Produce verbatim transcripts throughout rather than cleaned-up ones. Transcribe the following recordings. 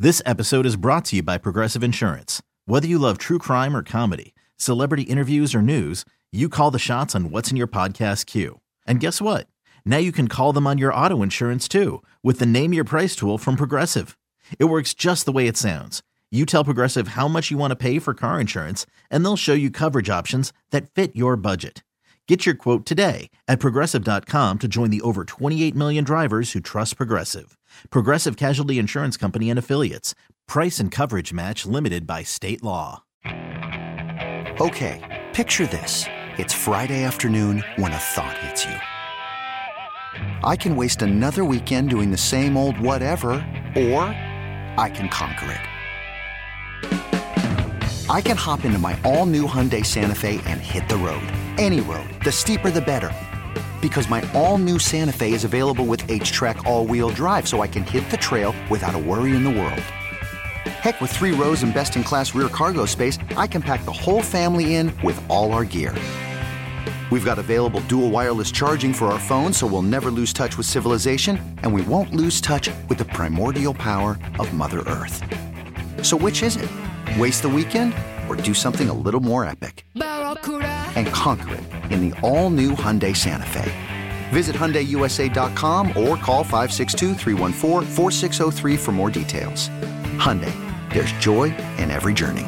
This episode is brought to you by Progressive Insurance. Whether you love true crime or comedy, celebrity interviews or news, you call the shots on what's in your podcast queue. And guess what? Now you can call them on your auto insurance too with the Name Your Price tool from Progressive. It works just the way it sounds. You tell Progressive how much you want to pay for car insurance, and they'll show you coverage options that fit your budget. Get your quote today at Progressive dot com to join the over twenty-eight million drivers who trust Progressive. Progressive Casualty Insurance Company and Affiliates. Price and coverage match limited by state law. Okay, picture this. It's Friday afternoon when a thought hits you. I can waste another weekend doing the same old whatever, or I can conquer it. I can hop into my all-new Hyundai Santa Fe and hit the road. Any road. The steeper, the better. Because my all-new Santa Fe is available with H-Track all-wheel drive, so I can hit the trail without a worry in the world. Heck, with three rows and best-in-class rear cargo space, I can pack the whole family in with all our gear. We've got available dual wireless charging for our phones, so we'll never lose touch with civilization, and we won't lose touch with the primordial power of Mother Earth. So which is it? Waste the weekend or do something a little more epic? And conquer it in the all-new Hyundai Santa Fe. Visit Hyundai U S A dot com or call five six two, three one four, four six zero three for more details. Hyundai, there's joy in every journey.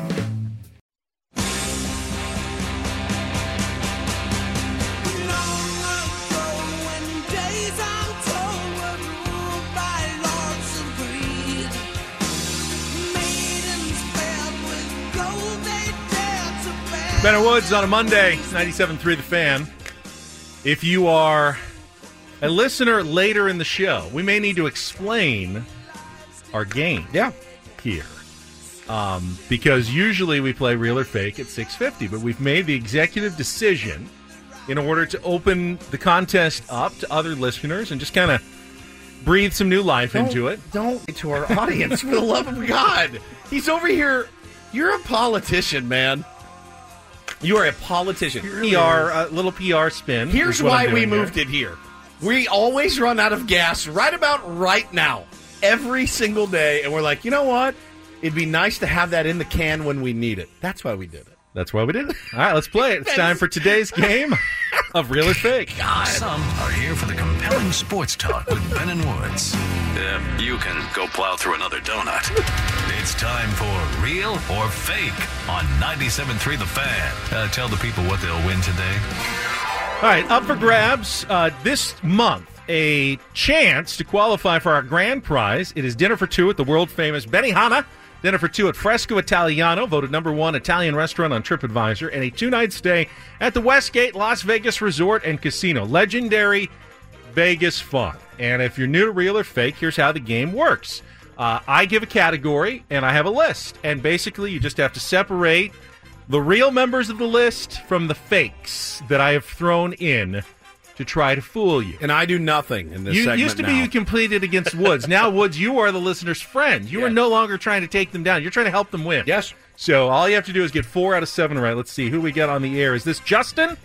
Benner Woods on a Monday, ninety-seven point three The Fan. If you are a listener later in the show, we may need to explain our game yeah. here. Um, because usually we play Real or Fake at six fifty, but we've made the executive decision in order to open the contest up to other listeners and just kind of breathe some new life don't, into it. Don't to our audience, for the love of God. He's over here. You're a politician, man. You are a politician. P R, a little P R spin. Here's why we here. moved it here. We always run out of gas right about right now, every single day, and we're like, you know what? It'd be nice to have that in the can when we need it. That's why we did it. That's why we did it. All right, let's play it. It's time for today's game of Real or Fake. God. Some are here for the compelling sports talk with Ben and Woods. Uh, you can go plow through another donut. It's time for Real or Fake on ninety-seven point three The Fan. Uh, tell the people what they'll win today. All right, up for grabs uh, this month, a chance to qualify for our grand prize. It is dinner for two at the world-famous Benihana. Dinner for two at Fresco Italiano, voted number one Italian restaurant on TripAdvisor, and a two-night stay at the Westgate Las Vegas Resort and Casino. Legendary Vegas fun. And if you're new to Real or Fake, here's how the game works. Uh, I give a category, and I have a list. And basically, you just have to separate the real members of the list from the fakes that I have thrown in to try to fool you. And I do nothing in this you, segment used to now. be you completed against Woods. Now, Woods, you are the listener's friend. You yes. are no longer trying to take them down. You're trying to help them win. Yes. So all you have to do is get four out of seven right. Let's see who we get on the air. Is this Justin?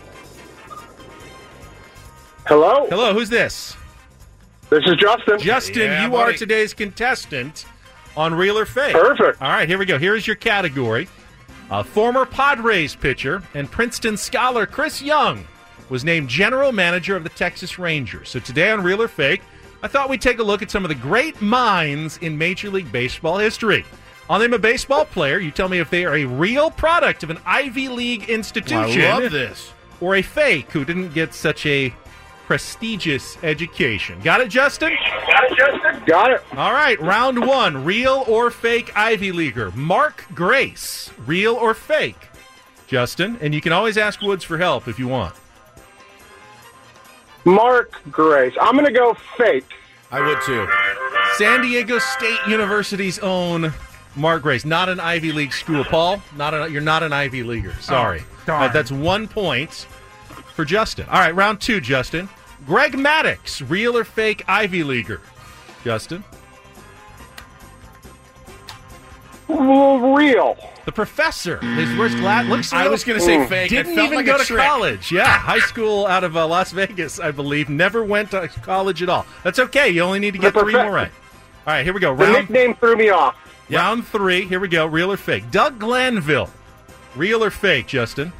Hello? Hello, who's this? This is Justin. Justin, Yeah, you buddy. are today's contestant on Real or Fake. Perfect. All right, here we go. Here's your category. Uh, former Padres pitcher and Princeton scholar Chris Young was named general manager of the Texas Rangers. So today on Real or Fake, I thought we'd take a look at some of the great minds in Major League Baseball history. I'll name a baseball player. You tell me if they are a real product of an Ivy League institution. I love this. Or a fake who didn't get such a prestigious education. Got it, Justin? Got it, Justin? Got it. All right, round one. Real or fake Ivy Leaguer? Mark Grace. Real or fake? Justin, and you can always ask Woods for help if you want. Mark Grace. I'm going to go fake. I would too. San Diego State University's own Mark Grace. Not an Ivy League school, Paul. Not a, you're not an Ivy Leaguer. Sorry. Oh, darn. Uh, that's one point for Justin. All right, round two, Justin. Greg Maddux, real or fake Ivy Leaguer? Justin? Real. The professor. His worst lad looks. I was going to say Mm. fake. Didn't it felt even like go a to trick. college. Yeah, high school out of uh, Las Vegas, I believe. Never went to college at all. That's okay. You only need to get The three profe- more right. All right, here we go. The Round, nickname threw me off. round three. Here we go. Real or fake? Doug Glanville. Real or fake, Justin?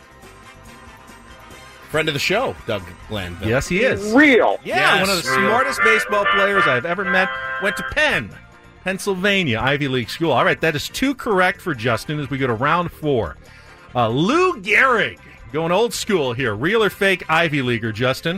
Friend of the show, Doug Glanville. Yes, he is. Real. Yeah, Yes, one of the real. smartest baseball players I've ever met. Went to Penn, Pennsylvania, Ivy League school. All right, that is two correct for Justin as we go to round four. Uh, Lou Gehrig, going old school here. Real or fake Ivy Leaguer, Justin?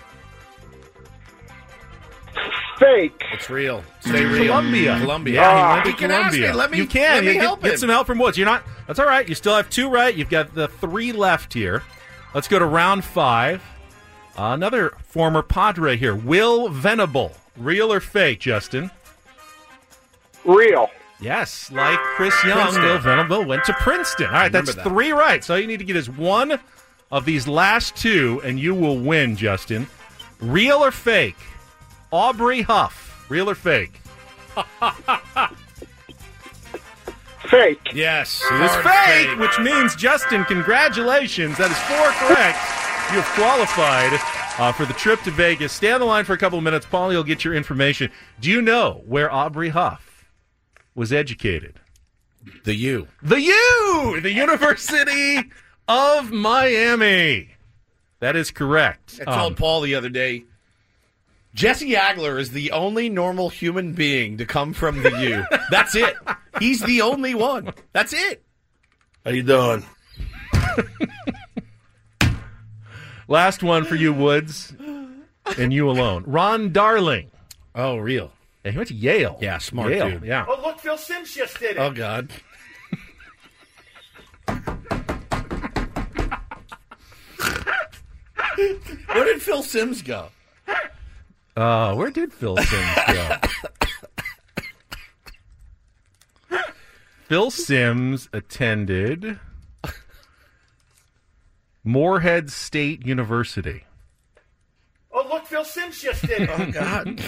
Fake. It's real. Stay real. Columbia. Columbia. Yeah, he Ah. went to He can ask Columbia. me. Let me- you can. let me You help get, him. get some help from Woods. You're not. That's all right. You still have two right. You've got the three left here. Let's go to round five. Uh, another former Padre here, Will Venable. Real or fake, Justin? Real. Yes, like Chris Young, Princeton. Will Venable went to Princeton. All right, that's Remember that. three right. So all you need to get is one of these last two, and you will win, Justin. Real or fake? Aubrey Huff. Real or fake? Fake. Yes. It is hard fake, which means, Justin, congratulations. That is four correct. You have qualified uh, for the trip to Vegas. Stay on the line for a couple of minutes. Paulie will get your information. Do you know where Aubrey Huff was educated? The U. The U! The University of Miami. That is correct. I told Um, Paul the other day, Jesse Agler is the only normal human being to come from the U. That's it. He's the only one. That's it. How you doing? last one for you, Woods, and you alone. Ron Darling. Oh, real. Yeah, he went to Yale. Yeah, smart Yale, dude. Yeah. Oh, look, Phil Simms just did it. Oh, God. Where did Phil Simms go? Uh, where did Phil Simms go? Phil Simms attended Morehead State University. Oh, look, Phil Simms just did it. Oh, God.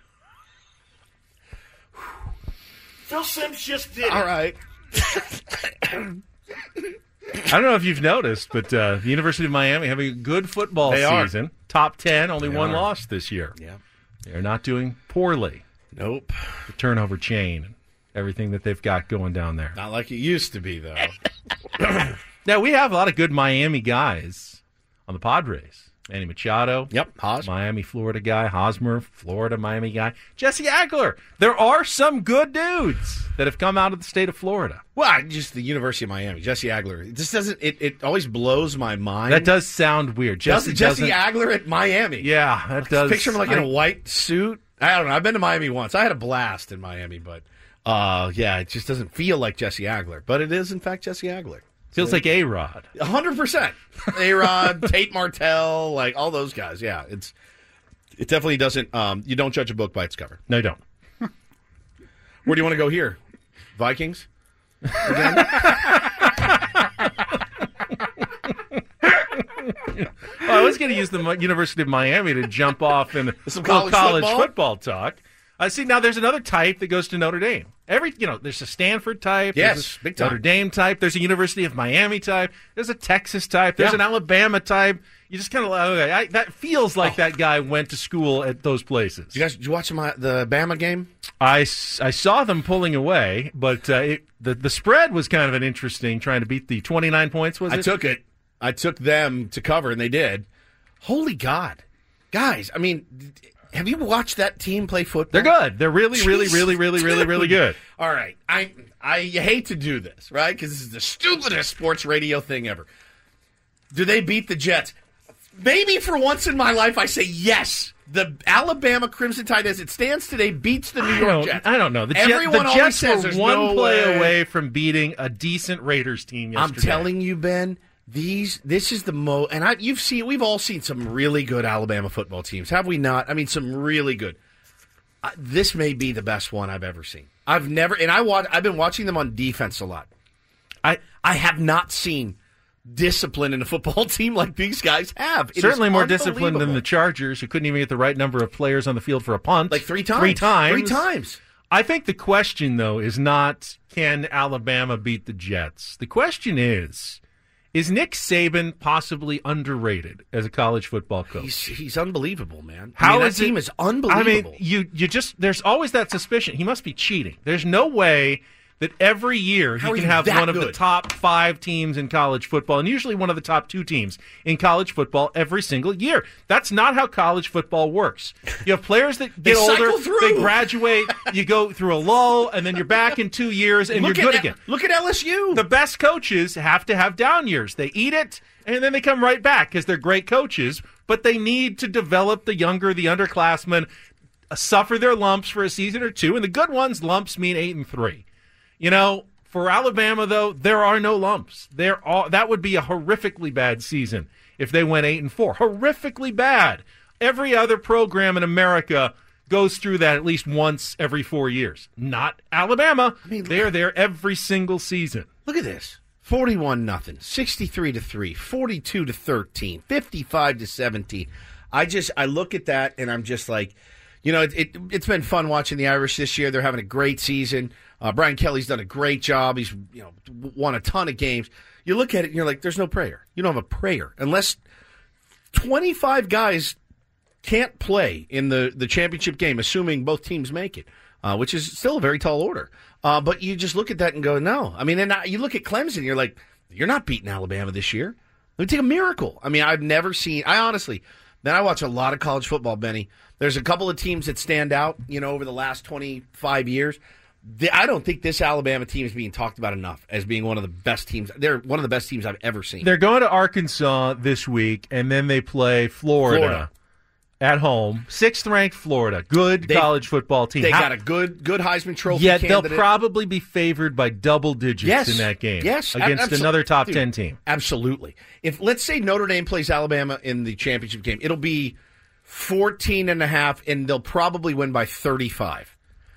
Phil Simms just did it. All right. I don't know if you've noticed, but uh, the University of Miami having a good football They are. season. Top ten, only They one are. loss this year. Yeah. They're not doing poorly. Nope. The turnover chain and everything that they've got going down there. Not like it used to be, though. Now, we have a lot of good Miami guys on the Padres. Manny Machado. Yep. Haas. Miami, Florida guy. Hosmer, Florida, Miami guy. Jesse Agler. There are some good dudes that have come out of the state of Florida. Well, I- just the University of Miami. Jesse Agler. It just doesn't, it, it always blows my mind. That does sound weird. Jesse Jesse, Jesse doesn't- Agler at Miami. Yeah, that does. Picture him like in I- a white suit. I don't know. I've been to Miami once. I had a blast in Miami, but uh, yeah, it just doesn't feel like Jesse Agler. But it is, in fact, Jesse Agler. Feels like A-Rod. A hundred percent. A-Rod, Tate Martell, like all those guys. Yeah, it's it definitely doesn't. Um, you don't judge a book by its cover. No, you don't. Where do you want to go here? Vikings. Well, I was going to use the Mi- University of Miami to jump off in Some a little college college football? football talk. I see. Now there's another type that goes to Notre Dame. Every you know, there's a Stanford type. Yes, there's a big time. Notre Dame type. There's a University of Miami type. There's a Texas type. There's Yeah. an Alabama type. You just kind of okay. I, that feels like that guy went to school at those places. Did you guys did you watch my, the Bama game? I, s- I saw them pulling away, but uh, it, the the spread was kind of an interesting, trying to beat the twenty-nine points. Was I it? took it. I took them to cover, and they did. Holy God, guys! I mean, have you watched that team play football? They're good. They're really, really, Jesus, really, really, really, really good. All right, I I hate to do this, right? Because this is the stupidest sports radio thing ever. Do they beat the Jets? Maybe for once in my life, I say yes. The Alabama Crimson Tide, as it stands today, beats the New I York don't, Jets. I don't know. The, Jet, Everyone the always Jets says were there's one no play way. away from beating a decent Raiders team yesterday. I'm telling you, Ben. These, this is the mo, and I, you've seen, we've all seen some really good Alabama football teams, have we not? I mean, some really good. Uh, this may be the best one I've ever seen. I've never, and I watch, I've been watching them on defense a lot. I I have not seen discipline in a football team like these guys have. It is certainly more disciplined than unbelievable. the Chargers, who couldn't even get the right number of players on the field for a punt. Like three times. Three times. Three times. I think the question, though, is not can Alabama beat the Jets? The question is, Is Nick Saban possibly underrated as a college football coach? He's, he's unbelievable, man. How I mean, is that team it, is unbelievable. I mean, you you just there's always that suspicion he must be cheating. There's no way that every year How he are can you have that one of the good? top five teams in college football, and usually one of the top two teams in college football every single year. That's not how college football works. You have players that They get cycle older, through. they graduate, you go through a lull, and then you're back in two years, and look you're good at, again. Look at L S U. The best coaches have to have down years. They eat it, and then they come right back because they're great coaches, but they need to develop the younger, the underclassmen, uh, suffer their lumps for a season or two, and the good ones, lumps mean eight and three. You know, for Alabama, though, there are no lumps. There are, that would be a horrifically bad season if they went eight and four. Horrifically bad. Every other program in America goes through that at least once every four years. Not Alabama. I mean, they are there every single season. Look at this. forty-one nothing, sixty-three to three, forty-two to thirteen, fifty-five to seventeen. I just I look at that and I'm just like, you know, it, it it's been fun watching the Irish this year. They're having a great season. Uh, Brian Kelly's done a great job. He's, you know, won a ton of games. You look at it and you're like, there's no prayer. You don't have a prayer unless twenty-five guys can't play in the, the championship game, assuming both teams make it, uh, which is still a very tall order. Uh, but you just look at that and go, no. I mean, and you look at Clemson, you're like, you're not beating Alabama this year. It would take a miracle. I mean, I've never seen, I honestly, man, I watch a lot of college football, Benny. There's a couple of teams that stand out, you know, over the last twenty-five years. The, I don't think this Alabama team is being talked about enough as being one of the best teams. They're one of the best teams I've ever seen. They're going to Arkansas this week, and then they play Florida, Florida. at home. Sixth-ranked Florida. Good They- college football team. They How- got a good good Heisman Trophy Yet candidate. they'll probably be favored by double digits Yes. in that game Yes. against Absol- another top Dude, ten team. Absolutely. If let's say Notre Dame plays Alabama in the championship game, it'll be fourteen and a half, and they'll probably win by thirty-five.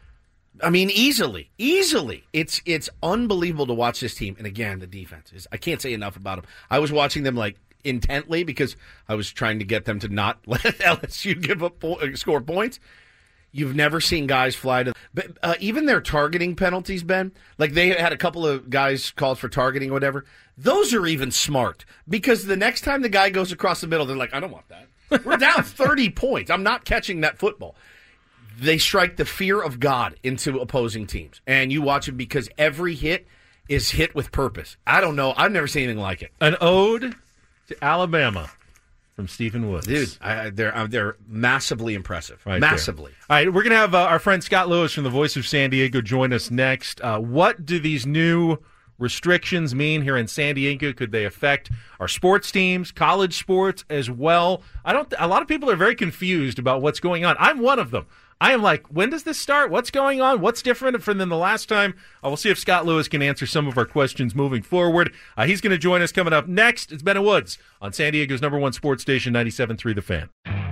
I mean, easily, easily. It's it's unbelievable to watch this team. And again, the defense is. I can't say enough about them. I was watching them like intently because I was trying to get them to not let L S U give up po- score points. You've never seen guys fly to, but uh, even their targeting penalties, Ben. Like they had a couple of guys called for targeting or whatever. Those are even smart because the next time the guy goes across the middle, they're like, I don't want that. We're down thirty points. I'm not catching that football. They strike the fear of God into opposing teams. And you watch it because every hit is hit with purpose. I don't know. I've never seen anything like it. An ode to Alabama from Stephen Woods. Dude, I, they're uh, they're massively impressive. Right massively. there. All right, we're going to have uh, our friend Scott Lewis from the Voice of San Diego join us next. Uh, what do these new restrictions mean here in San Diego? Could they affect our sports teams, college sports as well? I don't. A lot of people are very confused about what's going on. I'm one of them. I am like, when does this start? What's going on? What's different from than the last time? Uh, we'll see if Scott Lewis can answer some of our questions moving forward. Uh, he's going to join us coming up next. It's Ben and Woods on San Diego's number one sports station, ninety-seven point three The Fan.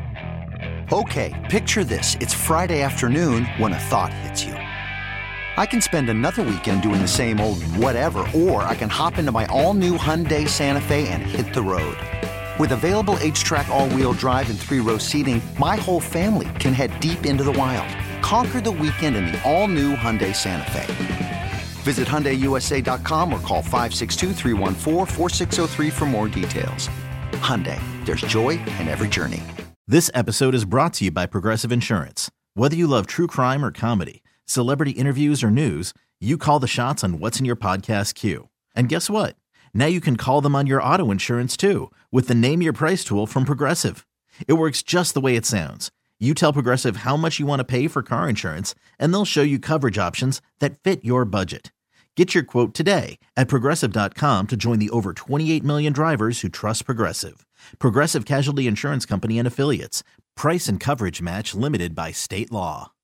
Okay, picture this. It's Friday afternoon when a thought hits you. I can spend another weekend doing the same old whatever, or I can hop into my all-new Hyundai Santa Fe and hit the road. With available H-Track all-wheel drive and three-row seating, my whole family can head deep into the wild. Conquer the weekend in the all-new Hyundai Santa Fe. Visit Hyundai U S A dot com or call five six two, three one four, four six zero three for more details. Hyundai, there's joy in every journey. This episode is brought to you by Progressive Insurance. Whether you love true crime or comedy, celebrity interviews or news, you call the shots on what's in your podcast queue. And guess what? Now you can call them on your auto insurance too with the Name Your Price tool from Progressive. It works just the way it sounds. You tell Progressive how much you want to pay for car insurance, and they'll show you coverage options that fit your budget. Get your quote today at Progressive dot com to join the over twenty-eight million drivers who trust Progressive. Progressive Casualty Insurance Company and Affiliates. Price and coverage match limited by state law.